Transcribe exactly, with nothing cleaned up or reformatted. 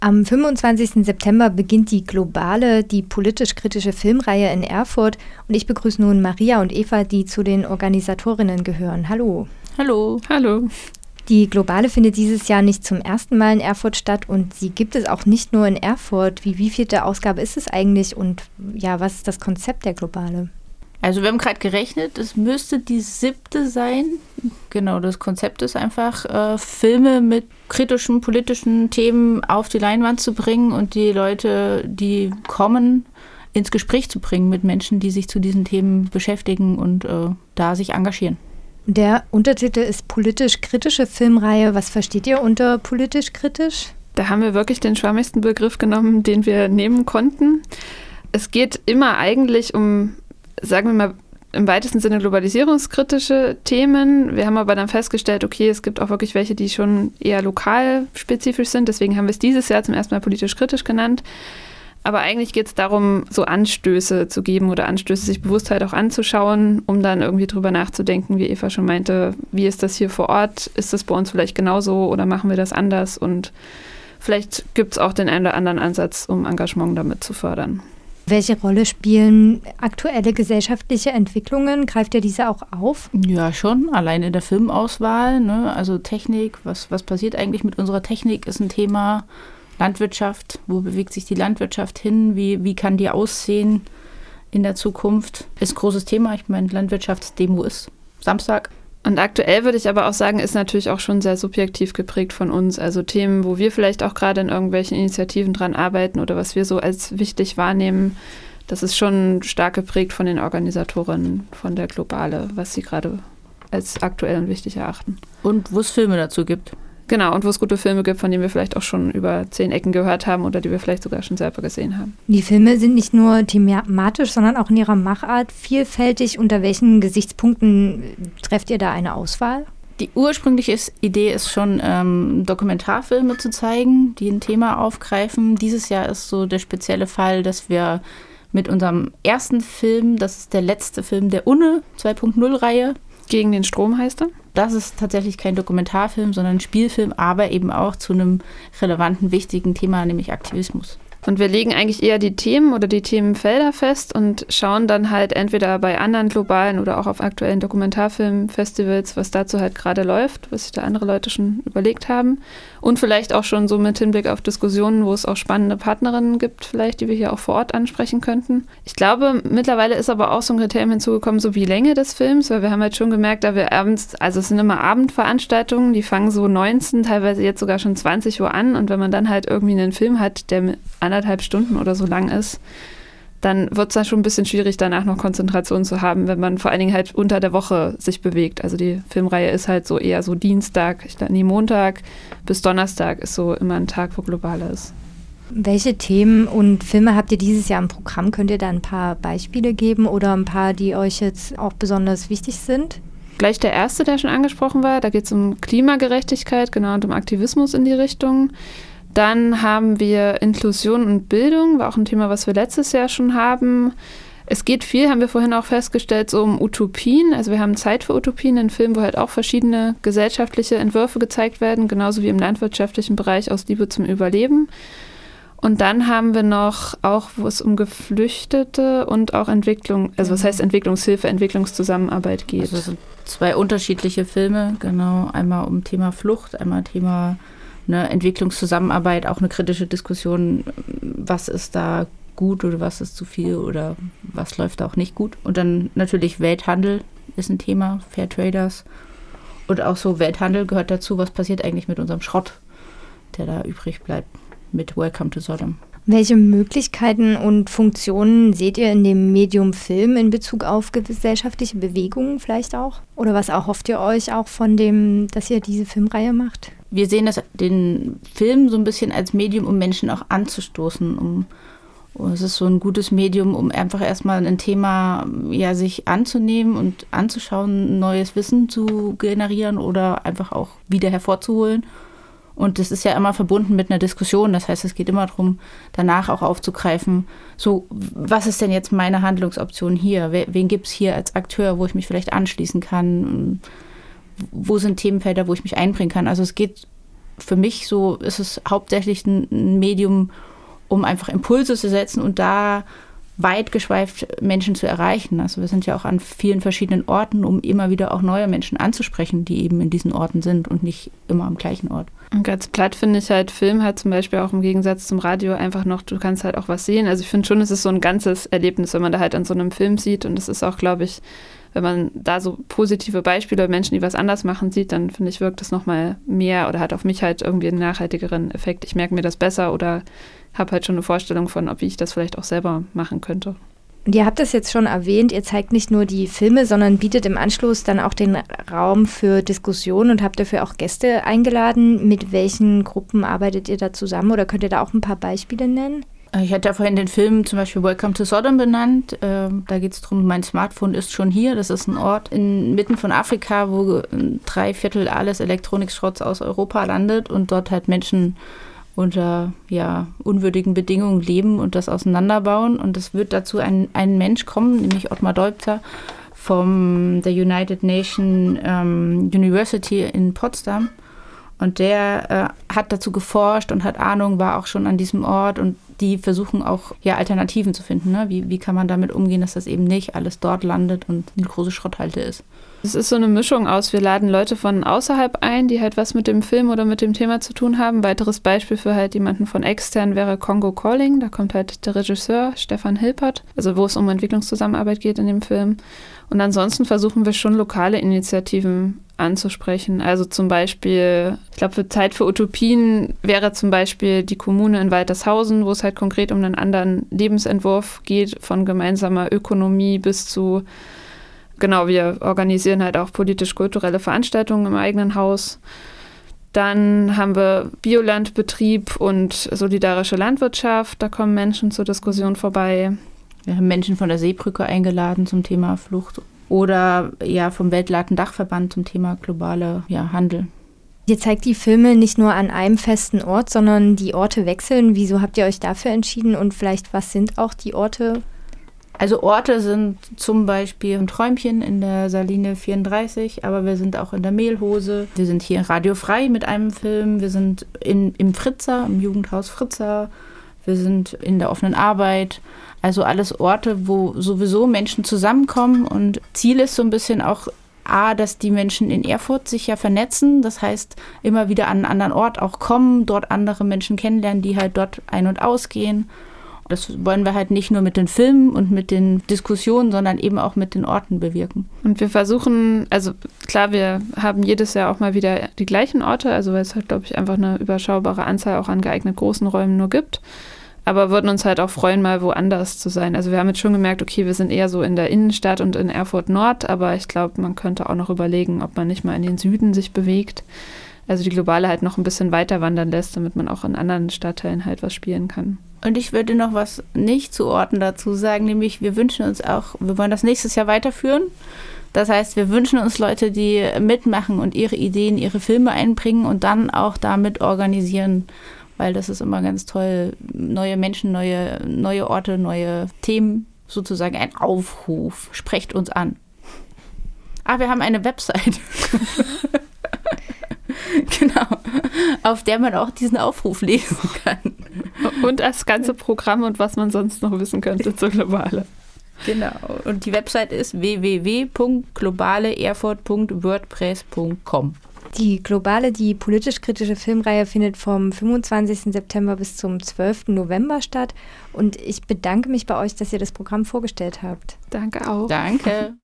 Am fünfundzwanzigsten September beginnt die globale, die politisch-kritische Filmreihe in Erfurt. Und ich begrüße nun Maria und Eva, die zu den Organisatorinnen gehören. Hallo. Hallo. Hallo. Die globale findet dieses Jahr nicht zum ersten Mal in Erfurt statt und sie gibt es auch nicht nur in Erfurt. Wie wievielte Ausgabe ist es eigentlich und ja, was ist das Konzept der globale? Also wir haben gerade gerechnet, es müsste die siebte sein. Genau, das Konzept ist einfach, äh, Filme mit kritischen, politischen Themen auf die Leinwand zu bringen und die Leute, die kommen, ins Gespräch zu bringen mit Menschen, die sich zu diesen Themen beschäftigen und äh, da sich engagieren. Der Untertitel ist politisch-kritische Filmreihe. Was versteht ihr unter politisch-kritisch? Da haben wir wirklich den schwammigsten Begriff genommen, den wir nehmen konnten. Es geht immer eigentlich um, sagen wir mal, im weitesten Sinne globalisierungskritische Themen. Wir haben aber dann festgestellt, okay, es gibt auch wirklich welche, die schon eher lokal spezifisch sind. Deswegen haben wir es dieses Jahr zum ersten Mal politisch kritisch genannt. Aber eigentlich geht es darum, so Anstöße zu geben oder Anstöße, sich Bewusstheit auch anzuschauen, um dann irgendwie drüber nachzudenken, wie Eva schon meinte, wie ist das hier vor Ort? Ist das bei uns vielleicht genauso oder machen wir das anders? Und vielleicht gibt es auch den einen oder anderen Ansatz, um Engagement damit zu fördern. Welche Rolle spielen aktuelle gesellschaftliche Entwicklungen? Greift ihr diese auch auf? Ja, schon. Allein in der Filmauswahl, ne? Also Technik, was, was passiert eigentlich mit unserer Technik, ist ein Thema. Landwirtschaft, wo bewegt sich die Landwirtschaft hin? Wie, wie kann die aussehen in der Zukunft? Ist ein großes Thema. Ich meine, Landwirtschaftsdemo ist Samstag. Und aktuell würde ich aber auch sagen, ist natürlich auch schon sehr subjektiv geprägt von uns. Also Themen, wo wir vielleicht auch gerade in irgendwelchen Initiativen dran arbeiten oder was wir so als wichtig wahrnehmen, das ist schon stark geprägt von den Organisatorinnen von der Globale, was sie gerade als aktuell und wichtig erachten. Und wo es Filme dazu gibt. Genau, und wo es gute Filme gibt, von denen wir vielleicht auch schon über zehn Ecken gehört haben oder die wir vielleicht sogar schon selber gesehen haben. Die Filme sind nicht nur thematisch, sondern auch in ihrer Machart vielfältig. Unter welchen Gesichtspunkten trefft ihr da eine Auswahl? Die ursprüngliche Idee ist schon, ähm, Dokumentarfilme zu zeigen, die ein Thema aufgreifen. Dieses Jahr ist so der spezielle Fall, dass wir mit unserem ersten Film, das ist der letzte Film der UNE zwei Punkt null-Reihe. Gegen den Strom heißt er? Das ist tatsächlich kein Dokumentarfilm, sondern ein Spielfilm, aber eben auch zu einem relevanten, wichtigen Thema, nämlich Aktivismus. Und wir legen eigentlich eher die Themen oder die Themenfelder fest und schauen dann halt entweder bei anderen globalen oder auch auf aktuellen Dokumentarfilmfestivals, was dazu halt gerade läuft, was sich da andere Leute schon überlegt haben. Und vielleicht auch schon so mit Hinblick auf Diskussionen, wo es auch spannende Partnerinnen gibt, vielleicht, die wir hier auch vor Ort ansprechen könnten. Ich glaube, mittlerweile ist aber auch so ein Kriterium hinzugekommen, so wie Länge des Films, weil wir haben halt schon gemerkt, da wir abends, also es sind immer Abendveranstaltungen, die fangen so neunzehn, teilweise jetzt sogar schon zwanzig Uhr an und wenn man dann halt irgendwie einen Film hat, der mit anderthalb Stunden oder so lang ist, dann wird es dann schon ein bisschen schwierig, danach noch Konzentration zu haben, wenn man vor allen Dingen halt unter der Woche sich bewegt. Also die Filmreihe ist halt so eher so Dienstag, ich glaube, nee, Montag bis Donnerstag ist so immer ein Tag, wo global ist. Welche Themen und Filme habt ihr dieses Jahr im Programm? Könnt ihr da ein paar Beispiele geben oder ein paar, die euch jetzt auch besonders wichtig sind? Gleich der erste, der schon angesprochen war, da geht es um Klimagerechtigkeit, genau, und um Aktivismus in die Richtung. Dann haben wir Inklusion und Bildung, war auch ein Thema, was wir letztes Jahr schon haben. Es geht viel, haben wir vorhin auch festgestellt, so um Utopien. Also wir haben Zeit für Utopien, einen Film, wo halt auch verschiedene gesellschaftliche Entwürfe gezeigt werden, genauso wie im landwirtschaftlichen Bereich aus Liebe zum Überleben. Und dann haben wir noch auch, wo es um Geflüchtete und auch Entwicklung, also was heißt Entwicklungshilfe, Entwicklungszusammenarbeit geht. Also das sind zwei unterschiedliche Filme, genau. Einmal um Thema Flucht, einmal Thema eine Entwicklungszusammenarbeit, auch eine kritische Diskussion, was ist da gut oder was ist zu viel oder was läuft da auch nicht gut. Und dann natürlich Welthandel ist ein Thema, Fair Traders. Und auch so Welthandel gehört dazu, was passiert eigentlich mit unserem Schrott, der da übrig bleibt, mit Welcome to Sodom. Welche Möglichkeiten und Funktionen seht ihr in dem Medium Film in Bezug auf gesellschaftliche Bewegungen vielleicht auch? Oder was erhofft ihr euch auch von dem, dass ihr diese Filmreihe macht? Wir sehen das, den Film so ein bisschen als Medium, um Menschen auch anzustoßen. Um, um, es ist so ein gutes Medium, um einfach erstmal ein Thema ja, sich anzunehmen und anzuschauen, neues Wissen zu generieren oder einfach auch wieder hervorzuholen. Und das ist ja immer verbunden mit einer Diskussion. Das heißt, es geht immer darum, danach auch aufzugreifen, so, was ist denn jetzt meine Handlungsoption hier? Wen gibt es hier als Akteur, wo ich mich vielleicht anschließen kann? Wo sind Themenfelder, wo ich mich einbringen kann? Also es geht für mich so ist es hauptsächlich ein Medium, um einfach Impulse zu setzen und da weit geschweift Menschen zu erreichen. Also wir sind ja auch an vielen verschiedenen Orten, um immer wieder auch neue Menschen anzusprechen, die eben in diesen Orten sind und nicht immer am gleichen Ort. Und ganz platt finde ich halt, Film hat zum Beispiel auch im Gegensatz zum Radio einfach noch, du kannst halt auch was sehen. Also ich finde schon, es ist so ein ganzes Erlebnis, wenn man da halt an so einem Film sieht. Und es ist auch, glaube ich, wenn man da so positive Beispiele Menschen, die was anders machen, sieht, dann finde ich, wirkt das nochmal mehr oder hat auf mich halt irgendwie einen nachhaltigeren Effekt. Ich merke mir das besser oder habe halt schon eine Vorstellung von, ob wie ich das vielleicht auch selber machen könnte. Und ihr habt das jetzt schon erwähnt, ihr zeigt nicht nur die Filme, sondern bietet im Anschluss dann auch den Raum für Diskussionen und habt dafür auch Gäste eingeladen. Mit welchen Gruppen arbeitet ihr da zusammen oder könnt ihr da auch ein paar Beispiele nennen? Ich hatte ja vorhin den Film zum Beispiel Welcome to Sodom benannt. Ähm, da geht es darum, mein Smartphone ist schon hier. Das ist ein Ort inmitten von Afrika, wo drei Viertel alles Elektronikschrotts aus Europa landet und dort halt Menschen unter ja, unwürdigen Bedingungen leben und das auseinanderbauen. Und es wird dazu ein, ein Mensch kommen, nämlich Ottmar Deubzer vom der United Nation ähm, University in Potsdam. Und der äh, hat dazu geforscht und hat Ahnung, war auch schon an diesem Ort. Und die versuchen auch ja, Alternativen zu finden. Ne? Wie, wie kann man damit umgehen, dass das eben nicht alles dort landet und eine große Schrotthalde ist. Es ist so eine Mischung aus, wir laden Leute von außerhalb ein, die halt was mit dem Film oder mit dem Thema zu tun haben. Ein weiteres Beispiel für halt jemanden von extern wäre Congo Calling. Da kommt halt der Regisseur Stefan Hilpert, also wo es um Entwicklungszusammenarbeit geht in dem Film. Und ansonsten versuchen wir schon lokale Initiativen anzusprechen. Also zum Beispiel, ich glaube, für Zeit für Utopien wäre zum Beispiel die Kommune in Waltershausen, wo es halt konkret um einen anderen Lebensentwurf geht, von gemeinsamer Ökonomie bis zu Genau, wir organisieren halt auch politisch-kulturelle Veranstaltungen im eigenen Haus. Dann haben wir Biolandbetrieb und solidarische Landwirtschaft. Da kommen Menschen zur Diskussion vorbei. Wir haben Menschen von der Seebrücke eingeladen zum Thema Flucht oder ja vom Weltlatendachverband zum Thema globale ja, Handel. Ihr zeigt die Filme nicht nur an einem festen Ort, sondern die Orte wechseln. Wieso habt ihr euch dafür entschieden und vielleicht was sind auch die Orte? Also Orte sind zum Beispiel ein Träumchen in der Saline vierunddreißig, aber wir sind auch in der Mehlhose. Wir sind hier radiofrei mit einem Film. Wir sind in, im Fritzer, im Jugendhaus Fritzer. Wir sind in der offenen Arbeit. Also alles Orte, wo sowieso Menschen zusammenkommen. Und Ziel ist so ein bisschen auch, A, dass die Menschen in Erfurt sich ja vernetzen. Das heißt, immer wieder an einen anderen Ort auch kommen, dort andere Menschen kennenlernen, die halt dort ein- und ausgehen. Das wollen wir halt nicht nur mit den Filmen und mit den Diskussionen, sondern eben auch mit den Orten bewirken. Und wir versuchen, also klar, wir haben jedes Jahr auch mal wieder die gleichen Orte, also weil es halt, glaube ich, einfach eine überschaubare Anzahl auch an geeignet großen Räumen nur gibt. Aber würden uns halt auch freuen, mal woanders zu sein. Also wir haben jetzt schon gemerkt, okay, wir sind eher so in der Innenstadt und in Erfurt Nord, aber ich glaube, man könnte auch noch überlegen, ob man nicht mal in den Süden sich bewegt. Also die Globale halt noch ein bisschen weiter wandern lässt, damit man auch in anderen Stadtteilen halt was spielen kann. Und ich würde noch was nicht zu Orten dazu sagen, nämlich wir wünschen uns auch, wir wollen das nächstes Jahr weiterführen. Das heißt, wir wünschen uns Leute, die mitmachen und ihre Ideen, ihre Filme einbringen und dann auch damit organisieren, weil das ist immer ganz toll, neue Menschen, neue, neue Orte, neue Themen, sozusagen ein Aufruf. Sprecht uns an. Ah, wir haben eine Website. Genau, auf der man auch diesen Aufruf lesen kann. Und das ganze Programm und was man sonst noch wissen könnte zur Globale. Genau, und die Website ist w w w punkt globale erfurt punkt wordpress punkt com. Die Globale, die politisch-kritische Filmreihe findet vom fünfundzwanzigsten September bis zum zwölften November statt. Und ich bedanke mich bei euch, dass ihr das Programm vorgestellt habt. Danke auch. Danke.